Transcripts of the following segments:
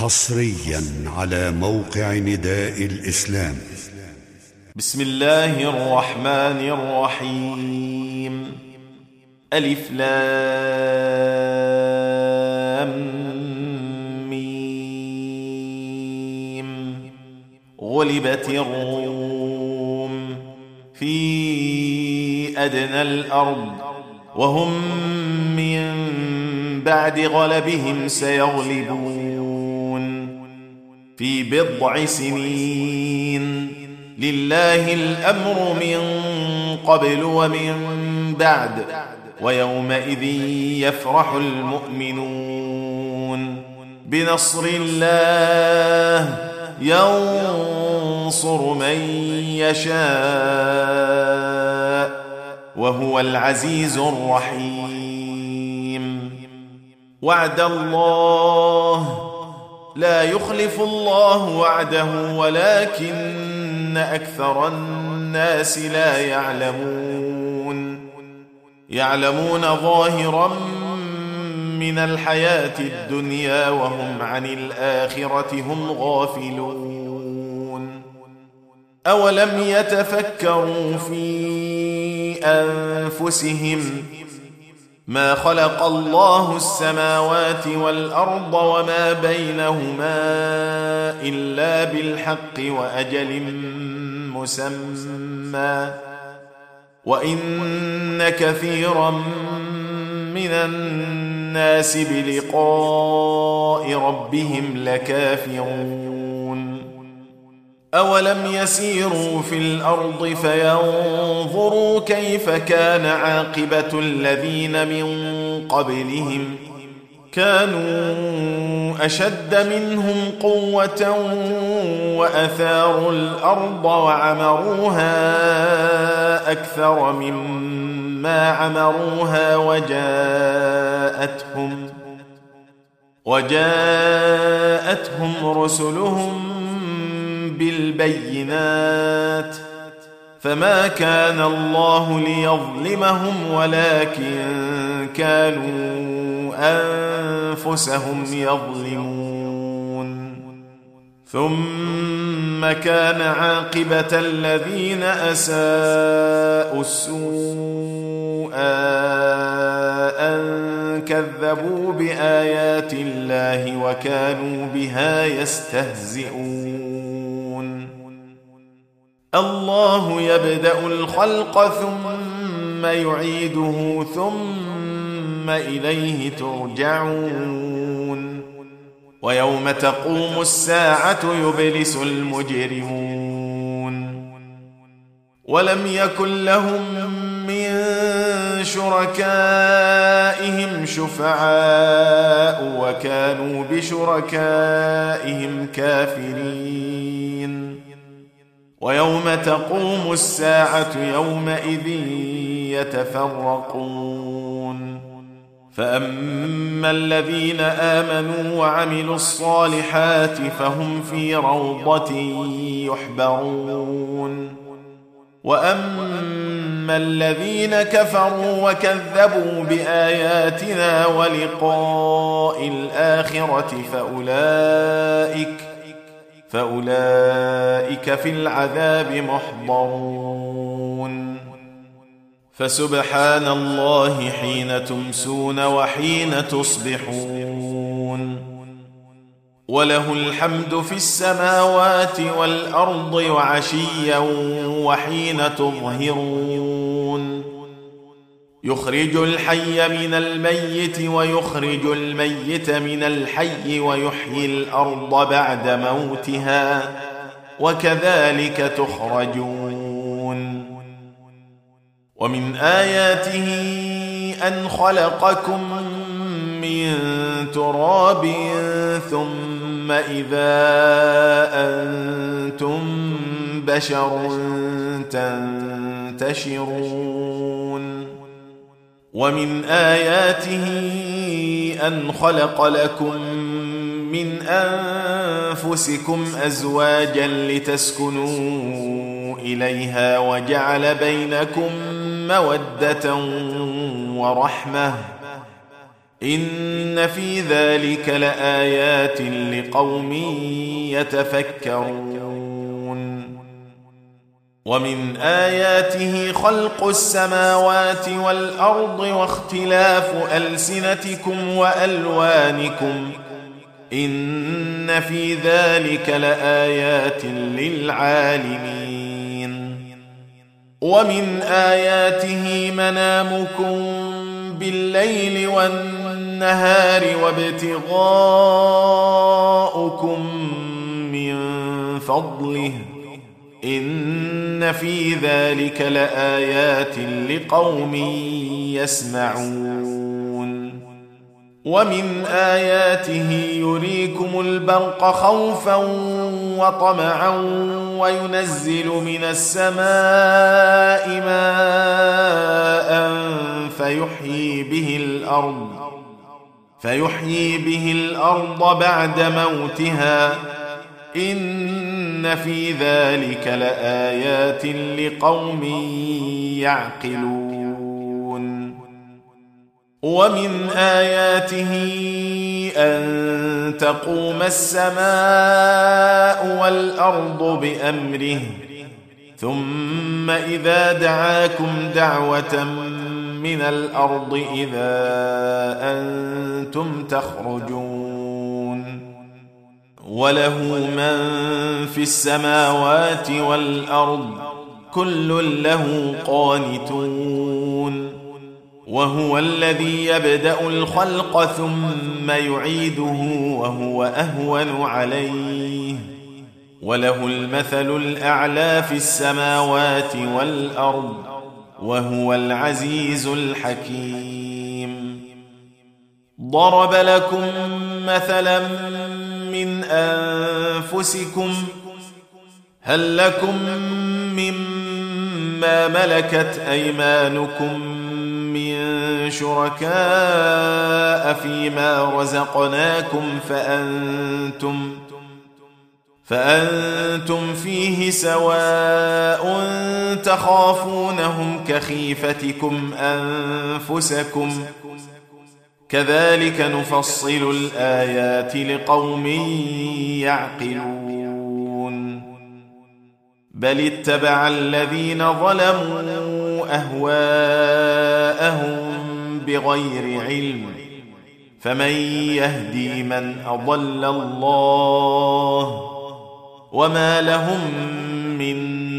حصريا على موقع نداء الإسلام. بسم الله الرحمن الرحيم. ألف لام ميم. غلبت الروم في أدنى الأرض وهم من بعد غلبهم سيغلبون في بضع سنين. لله الأمر من قبل ومن بعد ويومئذ يفرح المؤمنون بنصر الله ينصر من يشاء وهو العزيز الرحيم. وعد الله لا يخلف الله وعده ولكن أكثر الناس لا يعلمون ظاهرا من الحياة الدنيا وهم عن الآخرة هم غافلون. أولم يتفكروا في أنفسهم ما خلق الله السماوات والأرض وما بينهما إلا بالحق وأجل مسمى وإن كثيرا من الناس بلقاء ربهم لكافرون. أولم يسيروا في الأرض فينظروا كيف كان عاقبة الذين من قبلهم كانوا أشد منهم قوة وأثاروا الأرض وعمروها أكثر مما عمروها وجاءتهم رسلهم بالبينات فما كان الله ليظلمهم ولكن كانوا أنفسهم يظلمون. ثم كان عاقبة الذين أساءوا السوء أن كذبوا بآيات الله وكانوا بها يستهزئون. الله يبدأ الخلق ثم يعيده ثم إليه ترجعون. ويوم تقوم الساعة يبلس المجرمون. ولم يكن لهم من شركائهم شفعاء وكانوا بشركائهم كافرين. ويوم تقوم الساعة يومئذ يتفرقون. فأما الذين آمنوا وعملوا الصالحات فهم في روضة يحبرون. وأما الذين كفروا وكذبوا بآياتنا ولقاء الآخرة فأولئك في العذاب محضرون. فسبحان الله حين تمسون وحين تصبحون. وله الحمد في السماوات والأرض وعشيا وحين تظهرون. يخرج الحي من الميت ويخرج الميت من الحي ويحيي الأرض بعد موتها وكذلك تخرجون. ومن آياته أن خلقكم من تراب ثم إذا أنتم بشر تنتشرون. ومن آياته أن خلق لكم من أنفسكم أزواجا لتسكنوا إليها وجعل بينكم مودة ورحمة إن في ذلك لآيات لقوم يتفكرون. ومن آياته خلق السماوات والأرض واختلاف ألسنتكم وألوانكم إن في ذلك لآيات للعالمين. ومن آياته منامكم بالليل والنهار وابتغاؤكم من فضله إن في ذلك لآيات لقوم يسمعون. ومن آياته يريكم البرق خوفا وطمعا وينزل من السماء ماء فيحيي به الأرض بعد موتها إن في ذلك لآيات لقوم يعقلون. ومن آياته أن تقوم السماء والأرض بأمره ثم إذا دعاكم دعوة من الأرض إذا أنتم تخرجون. وله من في السماوات والأرض كل له قانتون. وهو الذي يبدأ الخلق ثم يعيده وهو أهون عليه وله المثل الأعلى في السماوات والأرض وهو العزيز الحكيم. ضرب لكم مثلا من أنفسكم هل لكم مما ملكت أيمانكم من شركاء فيما رزقناكم فأنتم فيه سواء تخافونهم كخيفتكم أنفسكم كذلك نفصل الآيات لقوم يعقلون. بل اتبع الذين ظلموا أهواءهم بغير علم فمن يهدي من أضل الله وما لهم من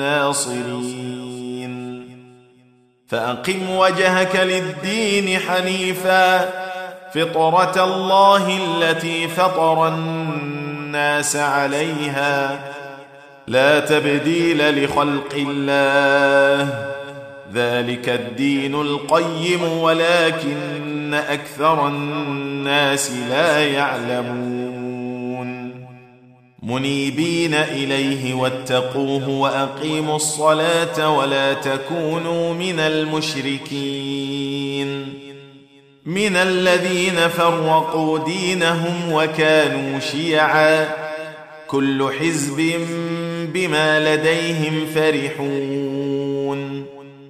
ناصرين. فأقم وجهك للدين حنيفا فطرة الله التي فطر الناس عليها لا تبديل لخلق الله ذلك الدين القيم ولكن أكثر الناس لا يعلمون. منيبين إليه واتقوه وأقيموا الصلاة ولا تكونوا من المشركين من الذين فرقوا دينهم وكانوا شيعا كل حزب بما لديهم فرحون.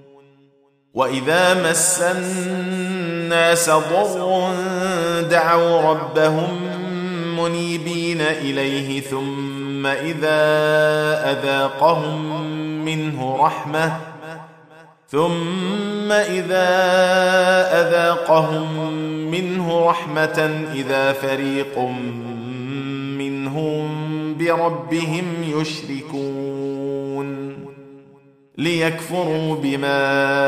وإذا مس الناس ضر دعوا ربهم منيبين إليه ثم إذا أذاقهم منه رحمة إذا فريق منهم بربهم يشركون ليكفروا بما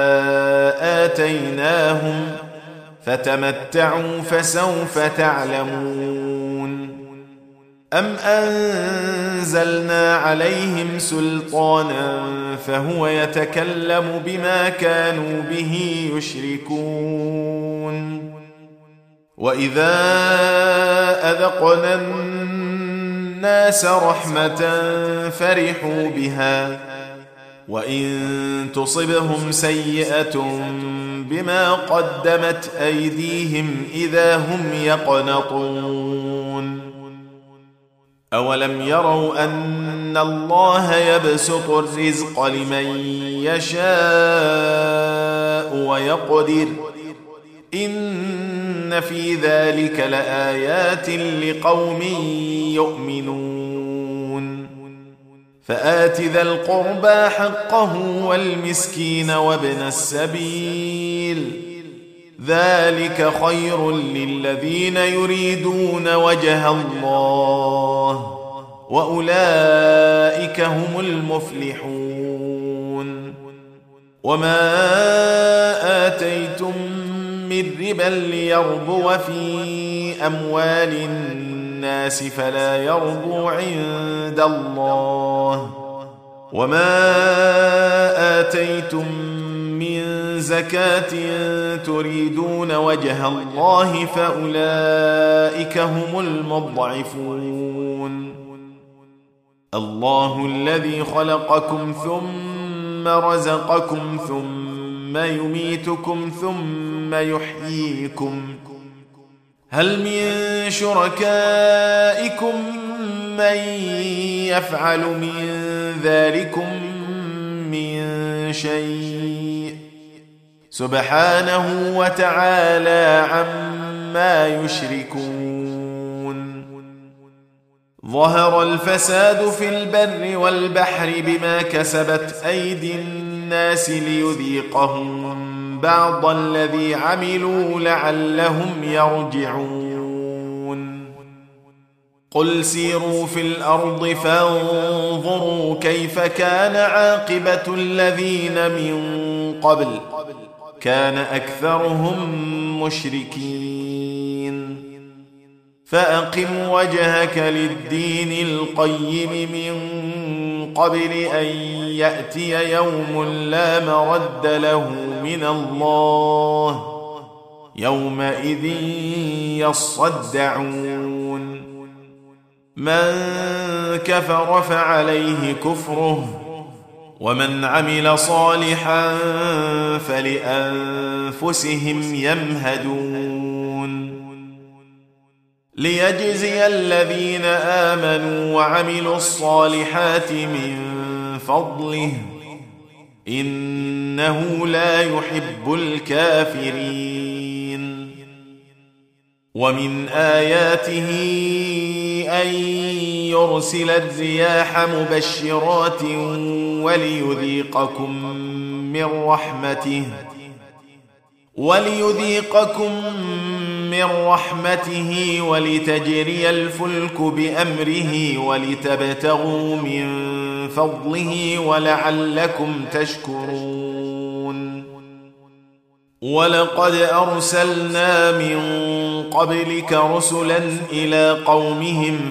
آتيناهم فتمتعوا فسوف تعلمون. أم أنزلنا عليهم سلطانا فهو يتكلم بما كانوا به يشركون. وإذا أذقنا الناس رحمة فرحوا بها وإن تصبهم سيئة بما قدمت أيديهم إذا هم يقنطون. أولم يروا أن الله يبسط الرزق لمن يشاء ويقدر إن إن في ذلك لآيات لقوم يؤمنون فآت ذا القربى حقه والمسكين وابن السبيل ذلك خير للذين يريدون وجه الله وأولئك هم المفلحون وما آتيتم من ربا ليربو في أموال الناس فلا يربو عند الله وما آتيتم من زكاة تريدون وجه الله فأولئك هم المضعفون الله الذي خلقكم ثم رزقكم ثم يميتكم ثم يحييكم هل من شركائكم من يفعل من ذلكم من شيء سبحانه وتعالى عما يشركون ظهر الفساد في البر والبحر بما كسبت أيدي الناس ليذيقهم بعض الذي عملوا لعلهم يرجعون قل سيروا في الأرض فانظروا كيف كان عاقبة الذين من قبل كان أكثرهم مشركين فأقم وجهك للدين القيم من قبل أن يأتي يوم لا مرد له من الله يومئذ يصدعون من كفر فعليه كفره ومن عمل صالحا فلأنفسهم يمهدون ليجزي الذين آمنوا وعملوا الصالحات من فضله إنه لا يحب الكافرين ومن آياته أن يرسل الرياح مبشرات وليذيقكم من رحمته ولتجري الفلك بأمره ولتبتغوا من فضله ولعلكم تشكرون ولقد أرسلنا من قبلك رسلا إلى قومهم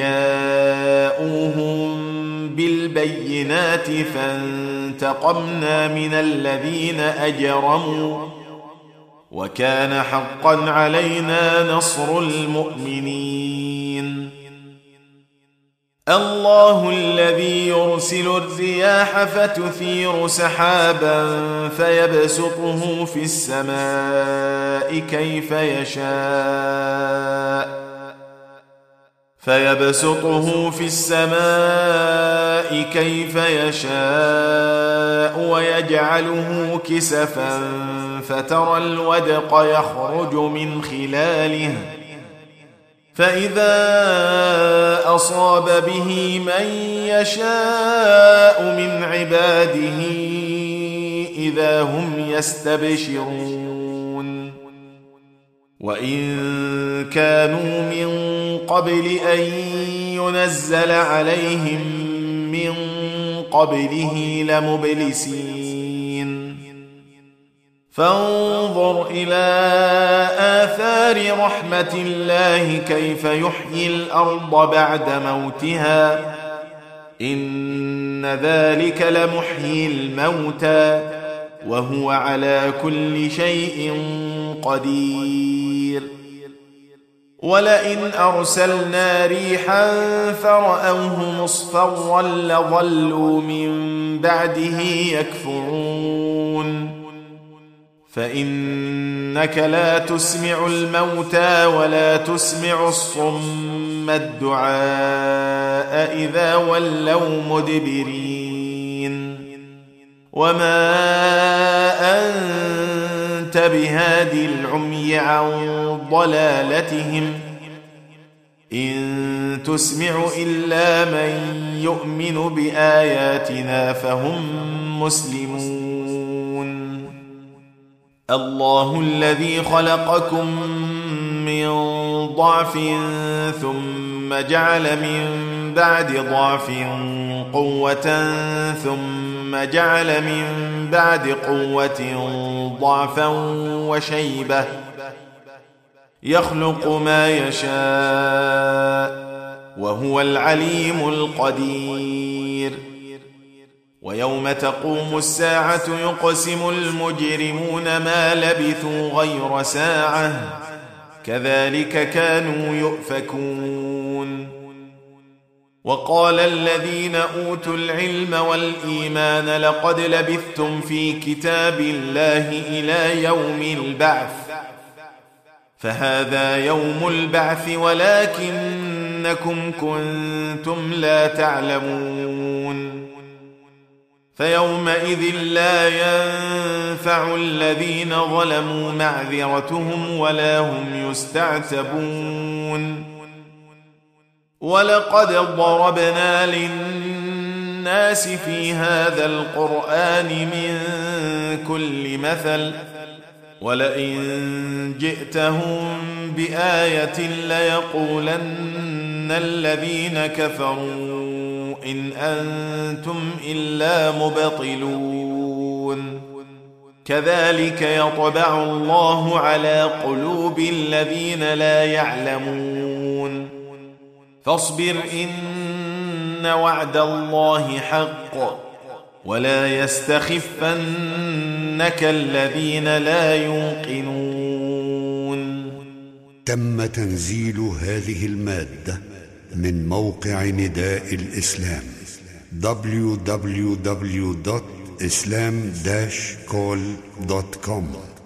فجاءوهم بالبينات فانتقمنا من الذين أجرموا وكان حقا علينا نصر المؤمنين الله الذي يرسل الرياح فتثير سحابا فيبسطه في السماء كيف يشاء ويجعله كسفا فترى الودق يخرج من خلاله فإذا أصاب به من يشاء من عباده إذا هم يستبشرون وإن كانوا من قبل أن ينزل عليهم من قبله لمبلسين فانظر إلى آثار رحمة الله كيف يحيي الأرض بعد موتها إن ذلك لمحيي الموتى وهو على كل شيء قدير ولئن أرسلنا ريحا فرأوه مصفرا لظلوا من بعده يكفرون فإنك لا تسمع الموتى ولا تسمع الصم الدعاء إذا ولوا مدبرين وما أنت أنت بهادي العمي عن ضلالتهم إن تسمع إلا من يؤمن بآياتنا فهم مسلمون. الله الذي خلقكم من ضعف ثم جعل من بعد ضعف قوة ثم جعل من بعد قوة ضعفا وشيبة يخلق ما يشاء وهو العليم القدير. ويوم تقوم الساعة يقسم المجرمون ما لبثوا غير ساعة كذلك كانوا يؤفكون. وقال الذين أوتوا العلم والإيمان لقد لبثتم في كتاب الله إلى يوم البعث فهذا يوم البعث ولكنكم كنتم لا تعلمون. فيومئذ لا ينفع الذين ظلموا معذرتهم ولا هم يستعتبون. ولقد ضربنا للناس في هذا القرآن من كل مثل ولئن جئتهم بآية ليقولن الذين كفروا إن أنتم إلا مبطلون. كذلك يطبع الله على قلوب الذين لا يعلمون. فاصبر إن وعد الله حق ولا يستخفنك الذين لا يوقنون. تم تنزيل هذه المادة من موقع نداء الإسلام www.islam-call.com